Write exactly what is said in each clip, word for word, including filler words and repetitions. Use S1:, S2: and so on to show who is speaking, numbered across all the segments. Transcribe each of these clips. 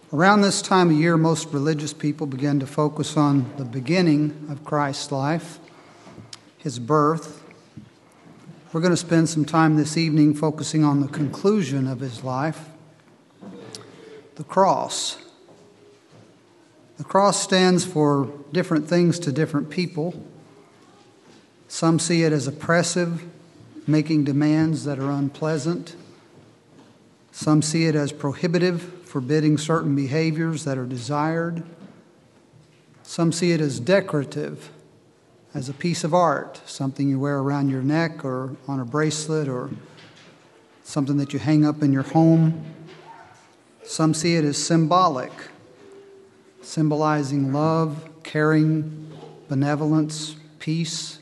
S1: Around this time of year, most religious people begin to focus on the beginning of Christ's life, his birth. We're going to spend some time this evening focusing on the conclusion of his life, the cross. The cross stands for different things to different people. Some see it as oppressive, making demands that are unpleasant. Some see it as prohibitive, forbidding certain behaviors that are desired. Some see it as decorative, as a piece of art, something you wear around your neck or on a bracelet or something that you hang up in your home. Some see it as symbolic, symbolizing love, caring, benevolence, peace.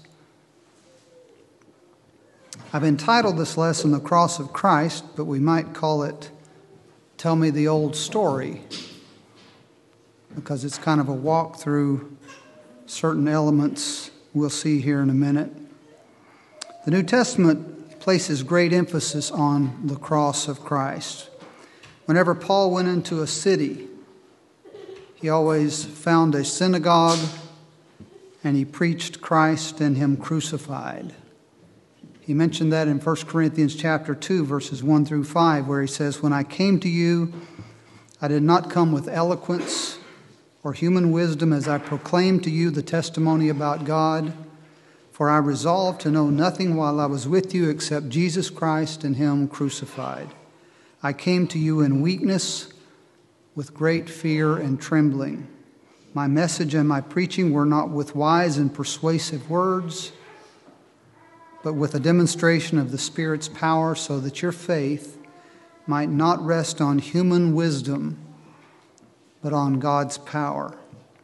S1: I've entitled this lesson, The Cross of Christ, but we might call it, Tell Me the Old Story, because it's kind of a walk through certain elements we'll see here in a minute. The New Testament places great emphasis on the cross of Christ. Whenever Paul went into a city, he always found a synagogue and he preached Christ and him crucified. He mentioned that in First Corinthians chapter two, verses one through five, where he says, "When I came to you, I did not come with eloquence or human wisdom as I proclaimed to you the testimony about God, for I resolved to know nothing while I was with you except Jesus Christ and him crucified. I came to you in weakness, with great fear and trembling. My message and my preaching were not with wise and persuasive words, but with a demonstration of the Spirit's power, so that your faith might not rest on human wisdom, but on God's power."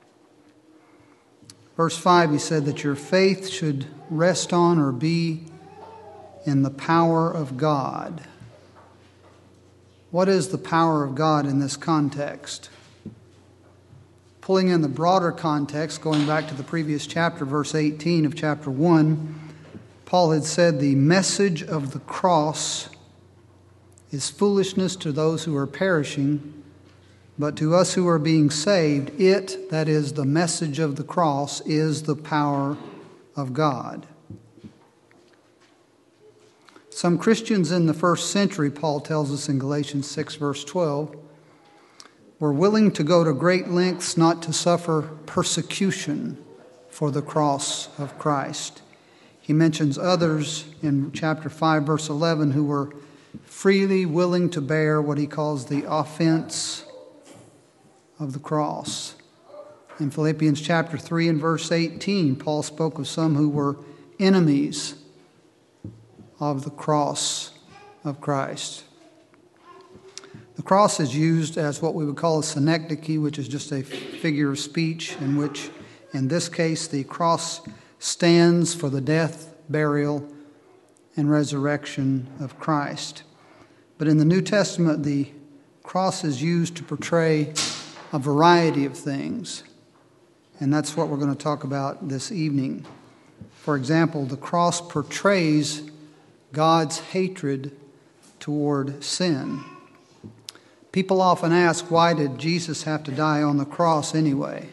S1: Verse five, he said that your faith should rest on or be in the power of God. What is the power of God in this context? Pulling in the broader context, going back to the previous chapter, verse eighteen of chapter one, Paul had said the message of the cross is foolishness to those who are perishing, but to us who are being saved, it, that is the message of the cross, is the power of God. Some Christians in the first century, Paul tells us in Galatians six, verse twelve, were willing to go to great lengths not to suffer persecution for the cross of Christ. He mentions others in chapter five, verse eleven, who were freely willing to bear what he calls the offense of the cross. In Philippians chapter three and verse eighteen, Paul spoke of some who were enemies of the cross of Christ. The cross is used as what we would call a synecdoche, which is just a figure of speech in which, in this case, the cross stands for the death, burial, and resurrection of Christ. But in the New Testament, the cross is used to portray a variety of things, and that's what we're going to talk about this evening. For example, the cross portrays God's hatred toward sin. People often ask, why did Jesus have to die on the cross anyway?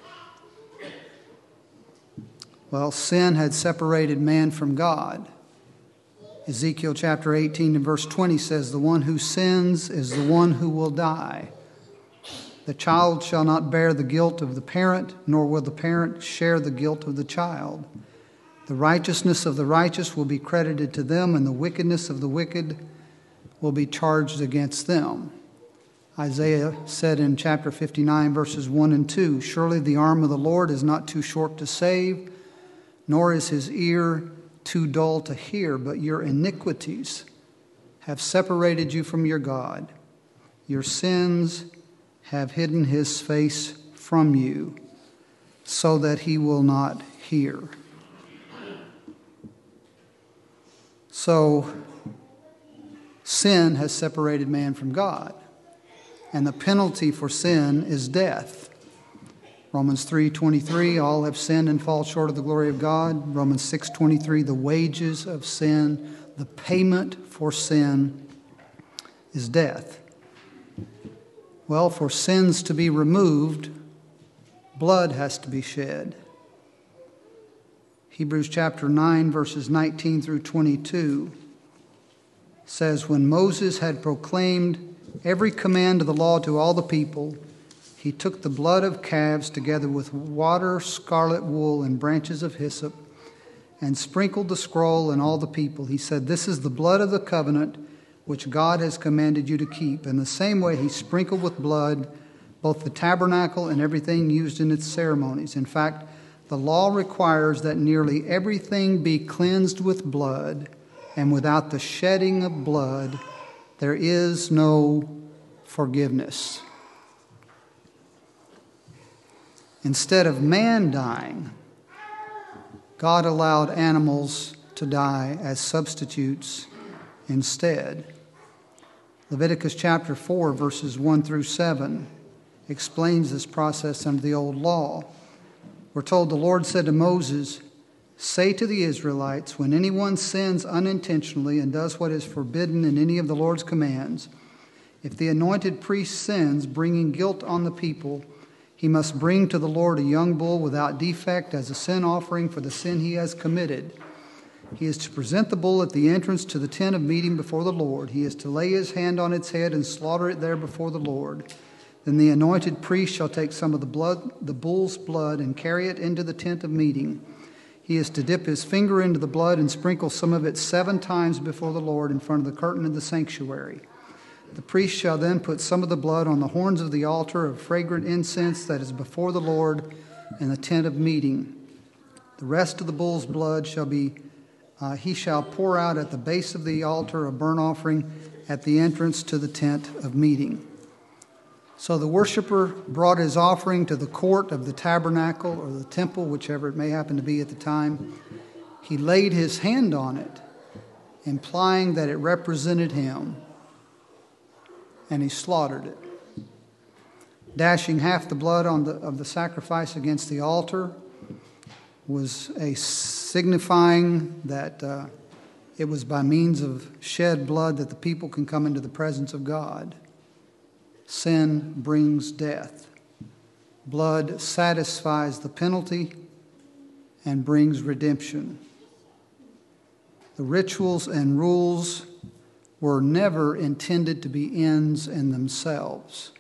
S1: Well, sin had separated man from God. Ezekiel chapter eighteen and verse twenty says, "The one who sins is the one who will die. The child shall not bear the guilt of the parent, nor will the parent share the guilt of the child. The righteousness of the righteous will be credited to them, and the wickedness of the wicked will be charged against them." Isaiah said in chapter fifty-nine, verses one and two, "Surely the arm of the Lord is not too short to save, nor is his ear too dull to hear, but your iniquities have separated you from your God. Your sins have hidden his face from you, so that he will not hear." So, sin has separated man from God, and the penalty for sin is death. Romans three twenty-three, all have sinned and fall short of the glory of God. Romans six twenty-three, the wages of sin, the payment for sin is death. Well, for sins to be removed, blood has to be shed. Hebrews chapter nine, verses nineteen through twenty-two says, when Moses had proclaimed every command of the law to all the people, he took the blood of calves together with water, scarlet wool, and branches of hyssop, and sprinkled the scroll and all the people. He said, this is the blood of the covenant which God has commanded you to keep. In the same way, he sprinkled with blood both the tabernacle and everything used in its ceremonies. In fact, the law requires that nearly everything be cleansed with blood, and without the shedding of blood, there is no forgiveness. Instead of man dying, God allowed animals to die as substitutes instead. Leviticus chapter four, verses one through seven, explains this process under the old law. We're told the Lord said to Moses, say to the Israelites, when anyone sins unintentionally and does what is forbidden in any of the Lord's commands, if the anointed priest sins, bringing guilt on the people, he must bring to the Lord a young bull without defect as a sin offering for the sin he has committed. He is to present the bull at the entrance to the tent of meeting before the Lord. He is to lay his hand on its head and slaughter it there before the Lord. Then the anointed priest shall take some of the blood, the bull's blood, and carry it into the tent of meeting. He is to dip his finger into the blood and sprinkle some of it seven times before the Lord in front of the curtain of the sanctuary. The priest shall then put some of the blood on the horns of the altar of fragrant incense that is before the Lord in the tent of meeting. The rest of the bull's blood shall be, uh, he shall pour out at the base of the altar a burnt offering at the entrance to the tent of meeting. So the worshiper brought his offering to the court of the tabernacle or the temple, whichever it may happen to be at the time. He laid his hand on it, implying that it represented him, and he slaughtered it. Dashing half the blood on the, of the sacrifice against the altar was a signifying that uh, it was by means of shed blood that the people can come into the presence of God. Sin brings death. Blood satisfies the penalty and brings redemption. The rituals and rules were never intended to be ends in themselves.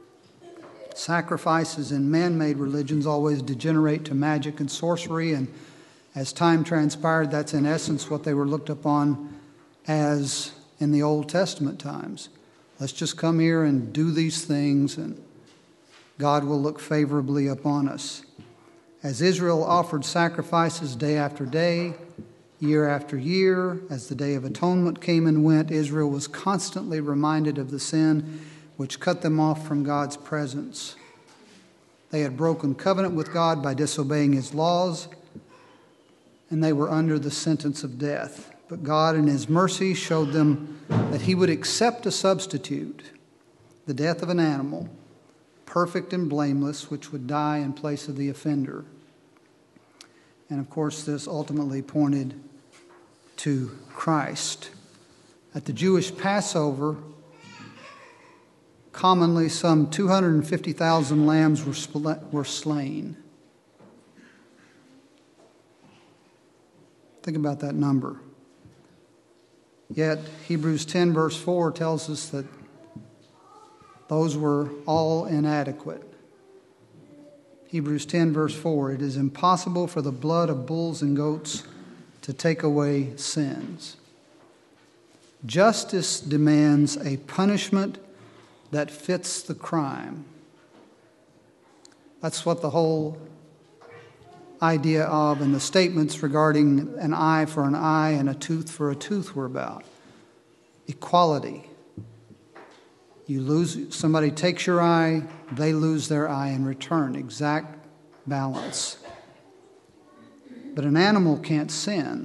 S1: Sacrifices in man-made religions always degenerate to magic and sorcery, and as time transpired, that's in essence what they were looked upon as in the Old Testament times. Let's just come here and do these things, and God will look favorably upon us. As Israel offered sacrifices day after day, year after year, as the Day of Atonement came and went, Israel was constantly reminded of the sin which cut them off from God's presence. They had broken covenant with God by disobeying his laws, and they were under the sentence of death. But God in his mercy showed them that he would accept a substitute, the death of an animal, perfect and blameless, which would die in place of the offender. And of course, this ultimately pointed to Christ. At the Jewish Passover, commonly some two hundred fifty thousand lambs were, spl- were slain. Think about that number. Yet Hebrews ten verse four tells us that those were all inadequate. Hebrews ten verse four, it is impossible for the blood of bulls and goats to take away sins. Justice demands a punishment that fits the crime. That's what the whole idea of and the statements regarding an eye for an eye and a tooth for a tooth were about. Equality. You lose, somebody takes your eye, they lose their eye in return. Exact balance. But an animal can't sin.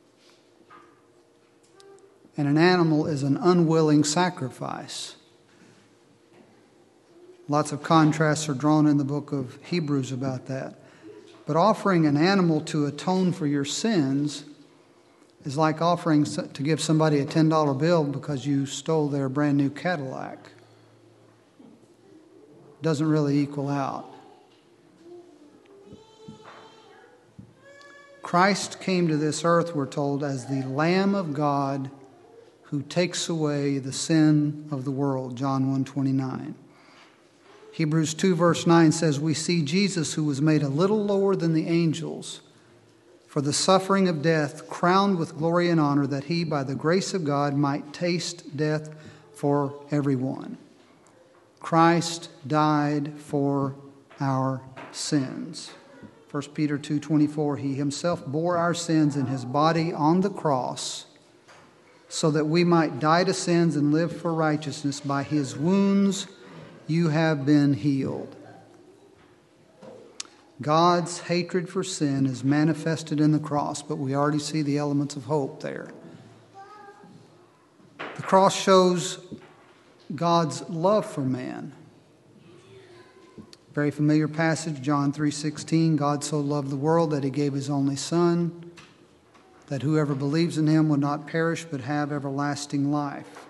S1: And an animal is an unwilling sacrifice. Lots of contrasts are drawn in the book of Hebrews about that. But offering an animal to atone for your sins is like offering to give somebody a ten dollar bill because you stole their brand new Cadillac. doesn't really equal out. Christ came to this earth, we're told, as the Lamb of God who takes away the sin of the world, John one twenty-nine. Hebrews two verse nine says, we see Jesus, who was made a little lower than the angels, for the suffering of death, crowned with glory and honor, that he, by the grace of God, might taste death for everyone. Christ died for our sins. First Peter two twenty-four, he himself bore our sins in his body on the cross, so that we might die to sins and live for righteousness. By his wounds you have been healed. God's hatred for sin is manifested in the cross, but we already see the elements of hope there. The cross shows God's love for man. Very familiar passage, John three sixteen, God so loved the world that he gave his only Son, that whoever believes in him would not perish but have everlasting life.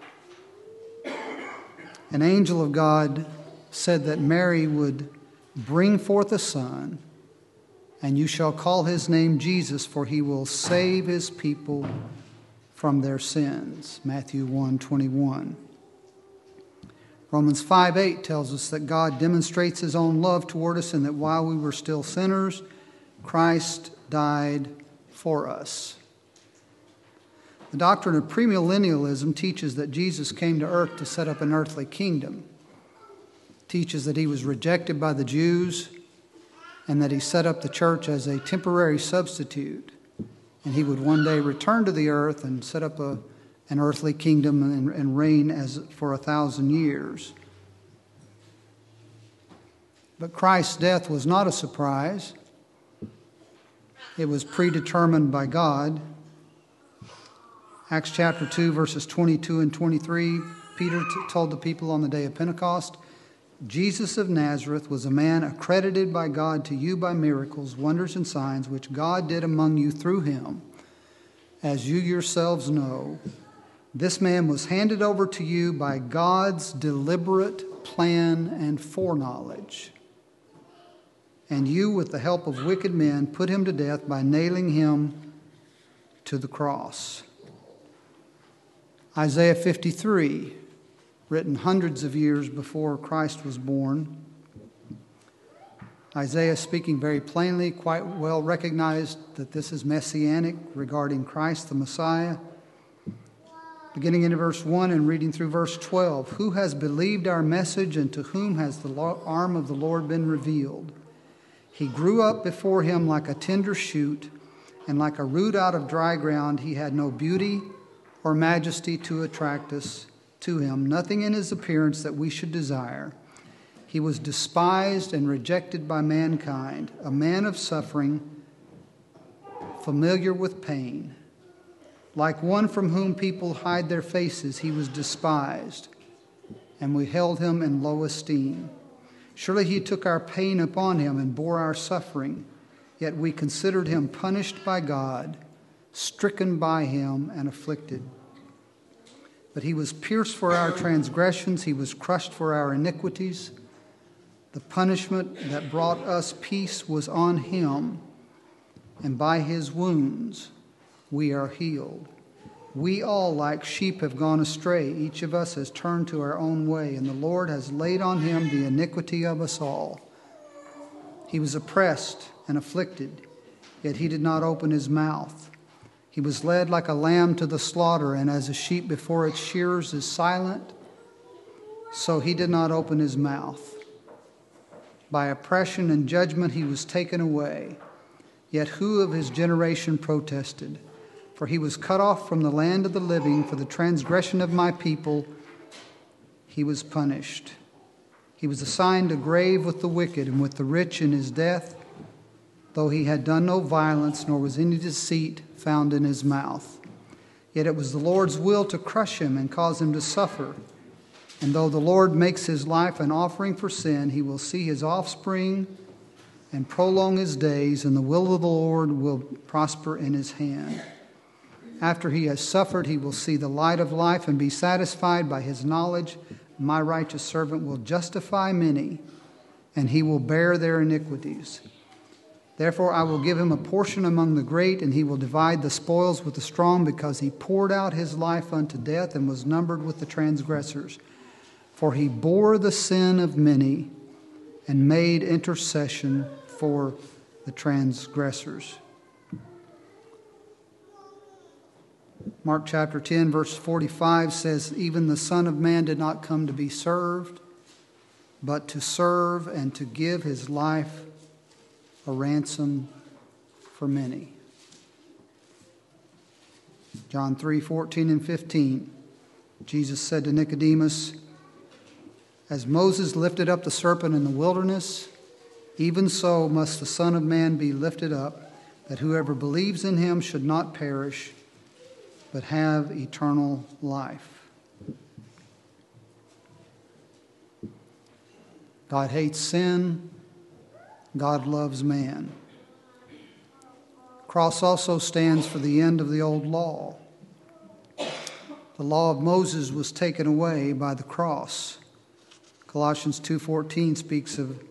S1: An angel of God said that Mary would bring forth a son, and you shall call his name Jesus, for he will save his people from their sins. Matthew one twenty-one. Romans five eight tells us that God demonstrates his own love toward us, and that while we were still sinners, Christ died for us. The doctrine of premillennialism teaches that Jesus came to earth to set up an earthly kingdom. It teaches that he was rejected by the Jews and that he set up the church as a temporary substitute. And he would one day return to the earth and set up a, an earthly kingdom and, and reign as for a thousand years. But Christ's death was not a surprise. It was predetermined by God. Acts chapter two, verses twenty-two and twenty-three, Peter t- told the people on the day of Pentecost, Jesus of Nazareth was a man accredited by God to you by miracles, wonders, and signs, which God did among you through him. As you yourselves know, this man was handed over to you by God's deliberate plan and foreknowledge. And you, with the help of wicked men, put him to death by nailing him to the cross. Isaiah fifty-three, written hundreds of years before Christ was born. Isaiah, speaking very plainly, quite well recognized that this is messianic regarding Christ the Messiah. Beginning in verse one and reading through verse twelve, who has believed our message, and to whom has the arm of the Lord been revealed? He grew up before him like a tender shoot, and like a root out of dry ground. He had no beauty or majesty to attract us to him, nothing in his appearance that we should desire. He was despised and rejected by mankind, a man of suffering, familiar with pain. Like one from whom people hide their faces, he was despised, and we held him in low esteem. Surely he took our pain upon him and bore our suffering, yet we considered him punished by God, stricken by him, and afflicted. But he was pierced for our transgressions, he was crushed for our iniquities. The punishment that brought us peace was on him, and by his wounds we are healed. We all, like sheep, have gone astray. Each of us has turned to our own way, and the Lord has laid on him the iniquity of us all. He was oppressed and afflicted, yet he did not open his mouth. He was led like a lamb to the slaughter, and as a sheep before its shearers is silent, so he did not open his mouth. By oppression and judgment he was taken away. Yet who of his generation protested? For he was cut off from the land of the living. For the transgression of my people he was punished. He was assigned a grave with the wicked and with the rich in his death, though he had done no violence, nor was any deceit found in his mouth. Yet it was the Lord's will to crush him and cause him to suffer. And though the Lord makes his life an offering for sin, he will see his offspring and prolong his days, and the will of the Lord will prosper in his hand. After he has suffered, he will see the light of life and be satisfied by his knowledge my righteous servant will justify many, and he will bear their iniquities. Therefore I will give him a portion among the great, and he will divide the spoils with the strong, because he poured out his life unto death and was numbered with the transgressors. For he bore the sin of many and made intercession for the transgressors. Mark chapter ten, verse forty-five says, even the Son of Man did not come to be served, but to serve and to give his life a ransom for many. John three, fourteen and fifteen. Jesus said to Nicodemus, as Moses lifted up the serpent in the wilderness, even so must the Son of Man be lifted up, that whoever believes in him should not perish, but have eternal life. God hates sin. God loves man. Cross also stands for the end of the old law. The law of Moses was taken away by the cross. Colossians two fourteen speaks of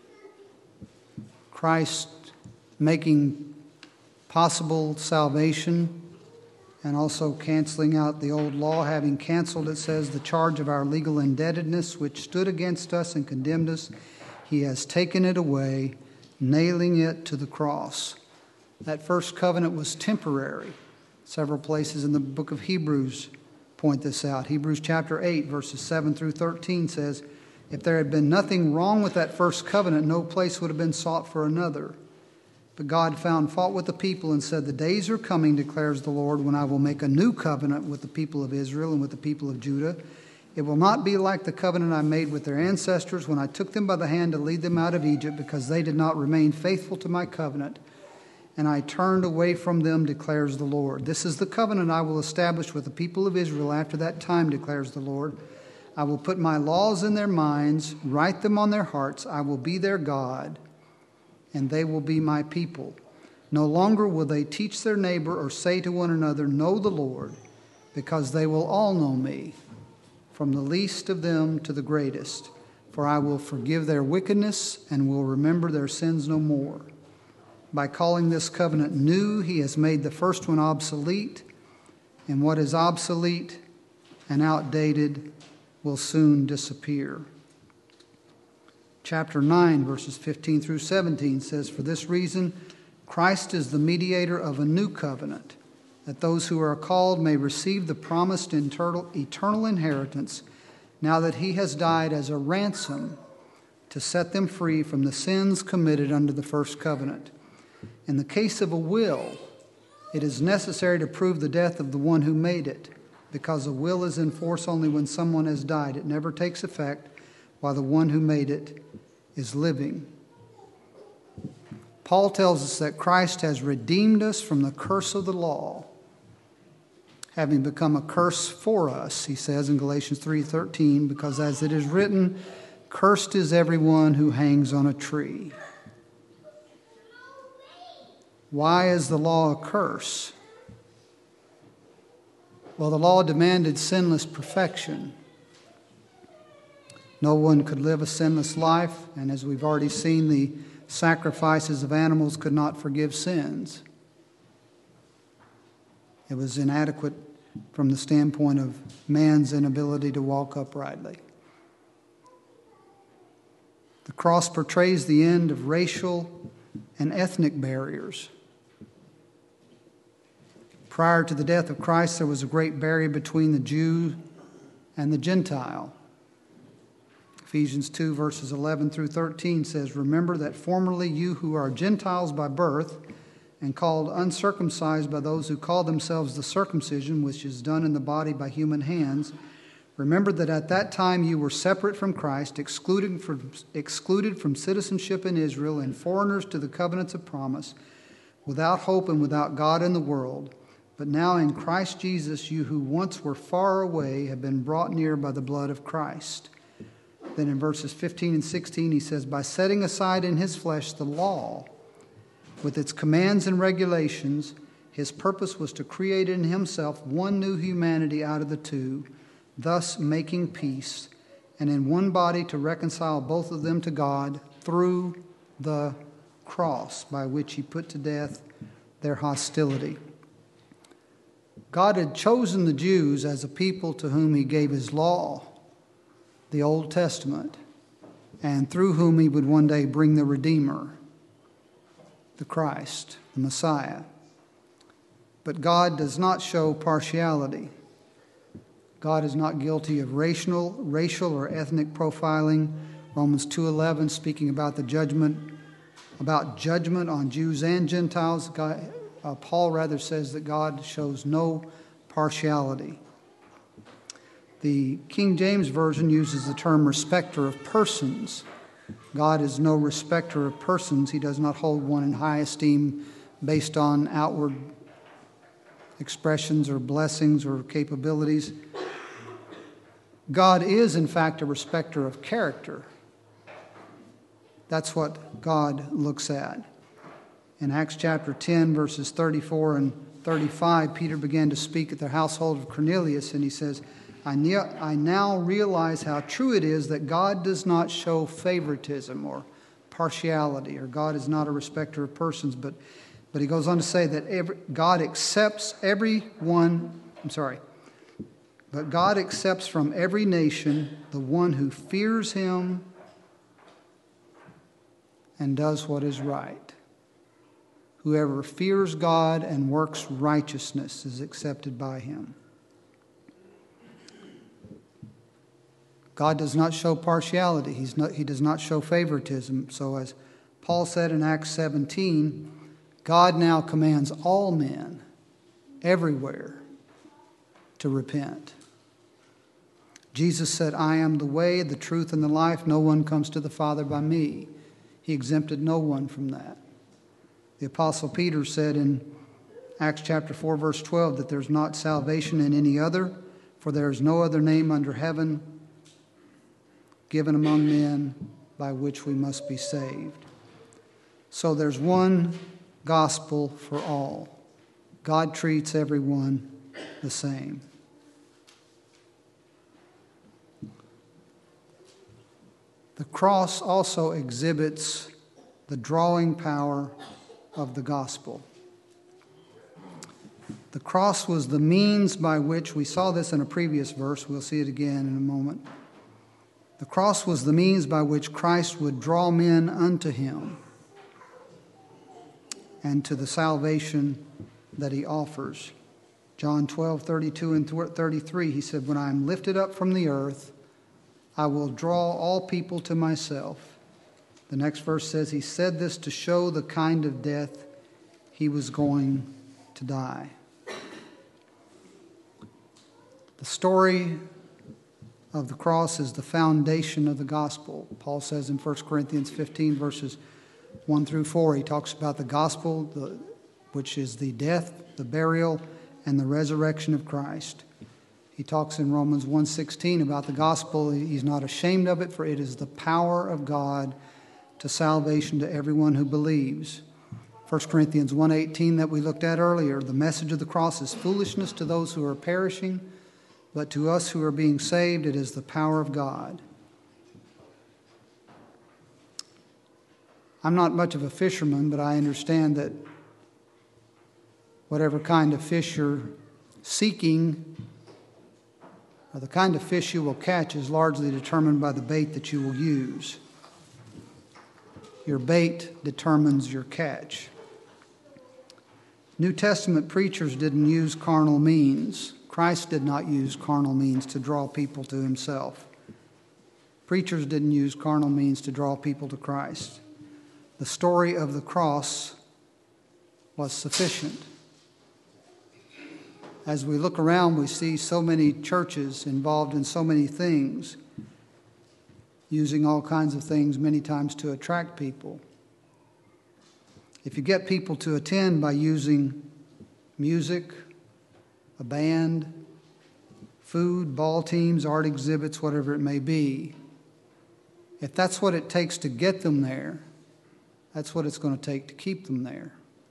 S1: Christ making possible salvation and also canceling out the old law. Having canceled, it says, the charge of our legal indebtedness, which stood against us and condemned us, he has taken it away, nailing it to the cross. That first covenant was temporary. Several places in the book of Hebrews point this out. Hebrews chapter eight, verses seven through thirteen says, if there had been nothing wrong with that first covenant, no place would have been sought for another. But God found fault with the people and said, the days are coming, declares the Lord, when I will make a new covenant with the people of Israel and with the people of Judah. It will not be like the covenant I made with their ancestors when I took them by the hand to lead them out of Egypt, because they did not remain faithful to my covenant, and I turned away from them, declares the Lord. This is the covenant I will establish with the people of Israel after that time, declares the Lord. I will put my laws in their minds, write them on their hearts. I will be their God, and they will be my people. No longer will they teach their neighbor or say to one another, know the Lord, because they will all know me, from the least of them to the greatest. For I will forgive their wickedness and will remember their sins no more. By calling this covenant new, he has made the first one obsolete, and what is obsolete and outdated will soon disappear. Chapter nine, verses fifteen through seventeen says, for this reason, Christ is the mediator of a new covenant, that those who are called may receive the promised eternal inheritance, now that he has died as a ransom to set them free from the sins committed under the first covenant. In the case of a will, it is necessary to prove the death of the one who made it, because a will is in force only when someone has died. It never takes effect while the one who made it is living. Paul tells us that Christ has redeemed us from the curse of the law, having become a curse for us, he says in Galatians three thirteen, because as it is written, cursed is everyone who hangs on a tree. Why is the law a curse? Well, the law demanded sinless perfection. No one could live a sinless life, and as we've already seen, the sacrifices of animals could not forgive sins. It was inadequate from the standpoint of man's inability to walk uprightly. The cross portrays the end of racial and ethnic barriers. Prior to the death of Christ, there was a great barrier between the Jew and the Gentile. Ephesians two, verses eleven through thirteen says, remember that formerly you who are Gentiles by birth and called uncircumcised by those who call themselves the circumcision, which is done in the body by human hands, remember that at that time you were separate from Christ, excluded from, excluded from citizenship in Israel, and foreigners to the covenants of promise, without hope and without God in the world. But now in Christ Jesus, you who once were far away have been brought near by the blood of Christ. Then in verses fifteen and sixteen, he says, by setting aside in his flesh the law, with its commands and regulations, his purpose was to create in himself one new humanity out of the two, thus making peace, and in one body to reconcile both of them to God through the cross, by which he put to death their hostility. God had chosen the Jews as a people to whom he gave his law, the Old Testament, and through whom he would one day bring the Redeemer, the Christ, the Messiah. But God does not show partiality. God is not guilty of racial, racial or ethnic profiling. Romans two eleven, speaking about the judgment, about judgment on Jews and Gentiles, God, uh, Paul rather says that God shows no partiality. The King James Version uses the term respecter of persons. God is no respecter of persons. He does not hold one in high esteem based on outward expressions or blessings or capabilities. God is, in fact, a respecter of character. That's what God looks at. In Acts chapter ten, verses thirty-four and thirty-five, Peter began to speak at the household of Cornelius, and he says, I, ne- I now realize how true it is that God does not show favoritism or partiality, or God is not a respecter of persons, but, but he goes on to say that every, God accepts everyone, I'm sorry, but God accepts from every nation the one who fears him and does what is right. Whoever fears God and works righteousness is accepted by him. God does not show partiality. He's not, he does not show favoritism. So as Paul said in Acts seventeen, God now commands all men everywhere to repent. Jesus said, I am the way, the truth, and the life. No one comes to the Father by me. He exempted no one from that. The Apostle Peter said in Acts chapter four, verse twelve, that there's not salvation in any other, for there is no other name under heaven given among men by which we must be saved. So there's one gospel for all. God treats everyone the same. The cross also exhibits the drawing power of the gospel. The cross was the means by which, we saw this in a previous verse, we'll see it again in a moment. The cross was the means by which Christ would draw men unto him and to the salvation that he offers. John twelve, thirty-two and thirty-three, he said, when I am lifted up from the earth, I will draw all people to myself. The next verse says, he said this to show the kind of death he was going to die. The story of the cross is the foundation of the gospel. Paul says in First Corinthians fifteen, verses one through four, he talks about the gospel, the, which is the death, the burial, and the resurrection of Christ. He talks in Romans one sixteen about the gospel. He's not ashamed of it, for it is the power of God to salvation to everyone who believes. First Corinthians one eighteen that we looked at earlier, the message of the cross is foolishness to those who are perishing, but to us who are being saved, it is the power of God. I'm not much of a fisherman, but I understand that whatever kind of fish you're seeking, or the kind of fish you will catch, is largely determined by the bait that you will use. Your bait determines your catch. New Testament preachers didn't use carnal means. Christ did not use carnal means to draw people to himself. Preachers didn't use carnal means to draw people to Christ. The story of the cross was sufficient. As we look around, we see so many churches involved in so many things, using all kinds of things many times to attract people. If you get people to attend by using music, a band, food, ball teams, art exhibits, whatever it may be, if that's what it takes to get them there, that's what it's going to take to keep them there.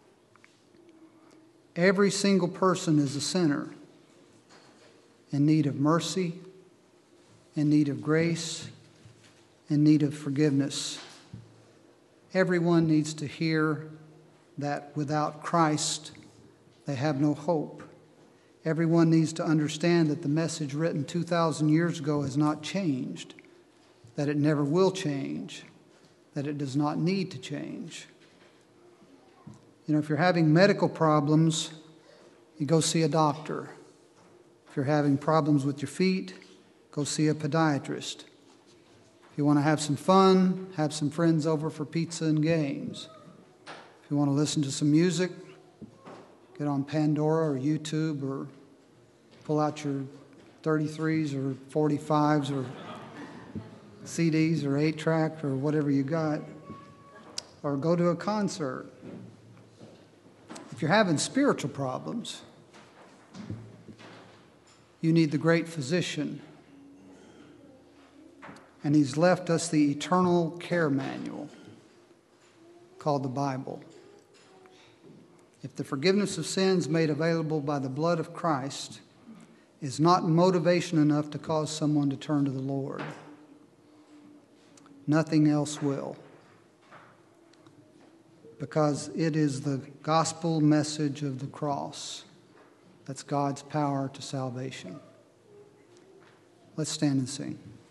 S1: Every single person is a sinner in need of mercy in need of grace, in need of forgiveness. Everyone needs to hear that without Christ, they have no hope. Everyone needs to understand that the message written two thousand years ago has not changed, that it never will change, that it does not need to change. You know, if you're having medical problems, you go see a doctor. If you're having problems with your feet, go see a podiatrist. If you want to have some fun, have some friends over for pizza and games. If you want to listen to some music, get on Pandora or YouTube or pull out your thirty-threes or forty-fives or C Ds or eight-track or whatever you got, or go to a concert. If you're having spiritual problems, you need the great physician. And he's left us the eternal care manual called the Bible. If the forgiveness of sins made available by the blood of Christ is not motivation enough to cause someone to turn to the Lord, nothing else will. Because it is the gospel message of the cross that's God's power to salvation. Let's stand and sing.